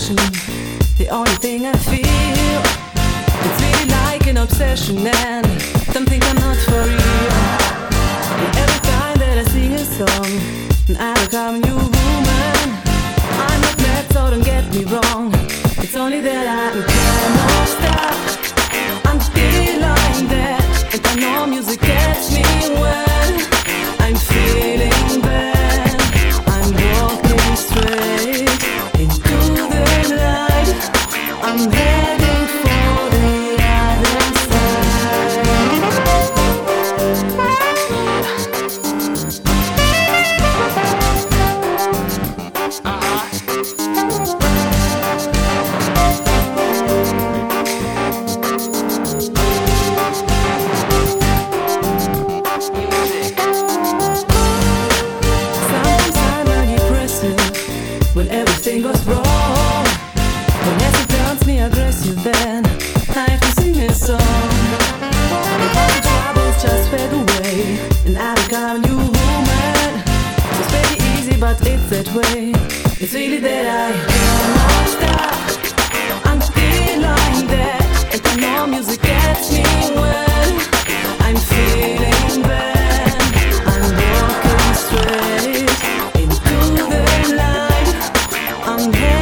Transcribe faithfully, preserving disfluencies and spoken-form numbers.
passion, the only thing I feel. It's really like an obsession and something I'm not for real. And every time that I sing a song, and I become a new woman. I'm not mad, so don't get me wrong. It's only that I cannot stop. I'm feeling that, and I know music gets me when I'm feeling bad. I'm walking straight into the light. I'm heading for the other side. Sometimes I'm depressive when everything goes wrong. When everything turns me aggressive, then I have to sing this song. And all the troubles just fade away, and I become a new woman. It's very easy, but it's that way. It's really that I cannot stop. I'm feeling that, and I know music gets me when I'm feeling bad. I'm walking straight into the light. I'm